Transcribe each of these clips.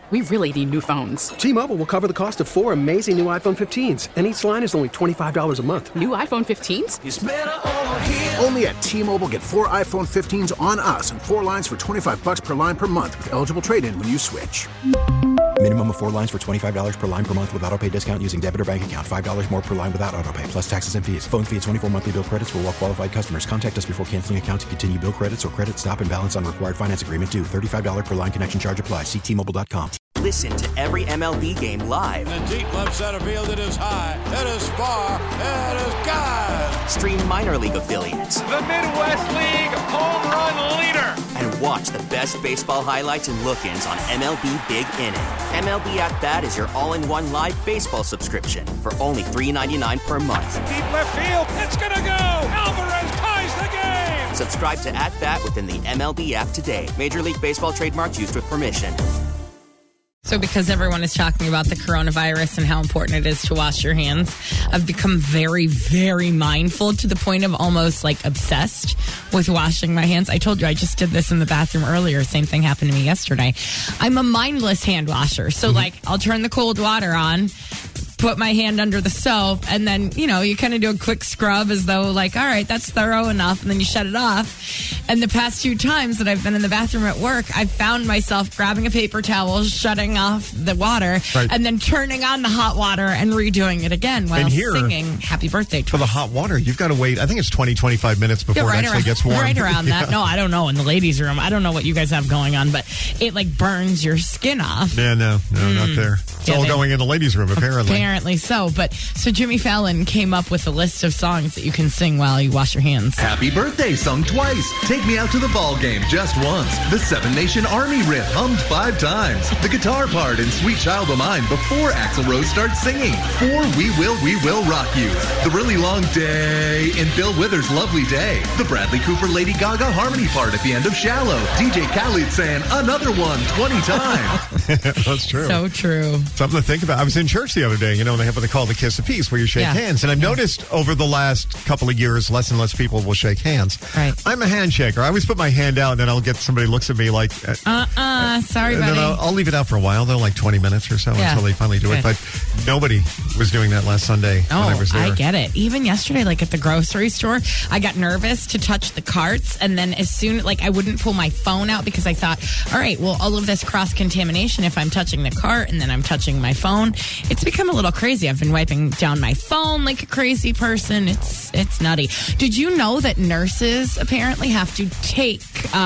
We really need new phones. T-Mobile will cover the cost of 4 amazing new iPhone 15s, and each line is only $25 a month. New iPhone 15s? It's better over here. Only at T-Mobile, get 4 iPhone 15s on us and 4 lines for $25 per line per month with eligible trade-in when you switch. Minimum of 4 lines for $25 per line per month with autopay discount using debit or bank account. $5 more per line without autopay, plus taxes and fees. Phone fee at 24 monthly bill credits for well-qualified customers. Contact us before canceling account to continue bill credits or credit stop and balance on required finance agreement due. $35 per line connection charge applies. See T-Mobile.com. Listen to every MLB game live. In the deep left center field, it is high, it is far, it is gone. Stream minor league affiliates. The Midwest League home run leader. And watch the best baseball highlights and look-ins on MLB Big Inning. MLB At Bat is your all-in-one live baseball subscription for only $3.99 per month. Deep left field, it's gonna go. Alvarez ties the game. Subscribe to At Bat within the MLB app today. Major League Baseball trademarks used with permission. So because everyone is talking about the coronavirus and how important it is to wash your hands, I've become very, very mindful to the point of almost like obsessed with washing my hands. I told you I just did this in the bathroom earlier. Same thing happened to me yesterday. I'm a mindless hand washer. So like I'll turn the cold water on, put my hand under the soap, and then, you know, you kind of do a quick scrub as though like, all right, that's thorough enough, and then you shut it off. And the past 2 times that I've been in the bathroom at work, I've found myself grabbing a paper towel, shutting off the water, and then turning on the hot water and redoing it again while singing Happy Birthday twice. For the hot water, you've got to wait, I think it's 20, 25 minutes before it actually gets warm. Right around that. No, I don't know. In the ladies' room, I don't know what you guys have going on, but it like burns your skin off. Yeah, no, not there. It's all going in the ladies' room, apparently. Apparently so. But so Jimmy Fallon came up with a list of songs that you can sing while you wash your hands. Happy Birthday sung twice. Take Me Out to the Ball Game just once. The Seven Nation Army riff hummed 5 times. The guitar part in Sweet Child O' Mine before Axl Rose starts singing. 4 We Will Rock You. The Really Long Day in Bill Withers' Lovely Day. The Bradley Cooper Lady Gaga harmony part at the end of Shallow. DJ Khaled saying Another One 20 times. That's true. So true. Something to think about. I was in church the other day, you know, and they have what they call the kiss of peace, where you shake hands. And I've noticed over the last couple of years, less and less people will shake hands. Right. I'm a handshaker. I always put my hand out, and then I'll get somebody looks at me like, sorry, and buddy. then I'll leave it out for a while, though, like 20 minutes or so until they finally do it. But nobody was doing that last Sunday when I was there. I get it. Even yesterday, like at the grocery store, I got nervous to touch the carts, and then as soon, like, I wouldn't pull my phone out because I thought, all right, well, all of this cross-contamination, if I'm touching the cart and then I'm touching my phone, it's become a little crazy. I've been wiping down my phone like a crazy person. It's nutty. Did you know that nurses apparently have to take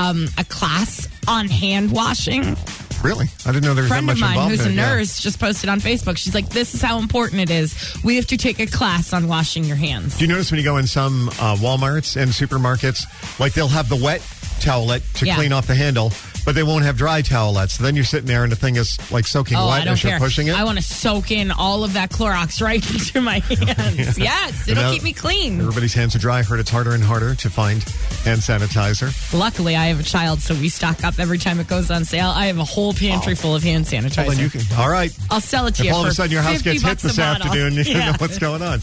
a class on hand washing? Really? I didn't know there was that much involved. A friend of mine who's a in it, nurse just posted on Facebook. She's like, this is how important it is. We have to take a class on washing your hands. Do you notice when you go in some Walmarts and supermarkets, like they'll have the wet towelette to clean off the handle, but they won't have dry towelettes. So then you're sitting there and the thing is like soaking wet as you're pushing it. I want to soak in all of that Clorox right into my hands. Yes, it'll keep me clean. Everybody's hands are dry. I heard it's harder and harder to find hand sanitizer. Luckily, I have a child, so we stock up every time it goes on sale. I have a whole pantry full of hand sanitizer. Well, then you can, all right. I'll sell it to you if all for of a sudden your house gets hit this afternoon, you know what's going on.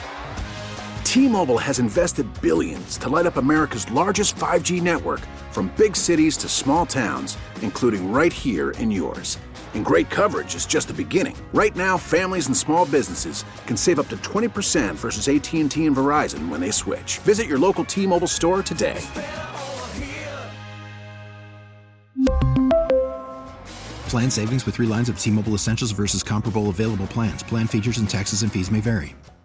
T-Mobile has invested billions to light up America's largest 5G network, from big cities to small towns, including right here in yours. And great coverage is just the beginning. Right now, families and small businesses can save up to 20% versus AT&T and Verizon when they switch. Visit your local T-Mobile store today. Plan savings with 3 lines of T-Mobile Essentials versus comparable available plans. Plan features and taxes and fees may vary.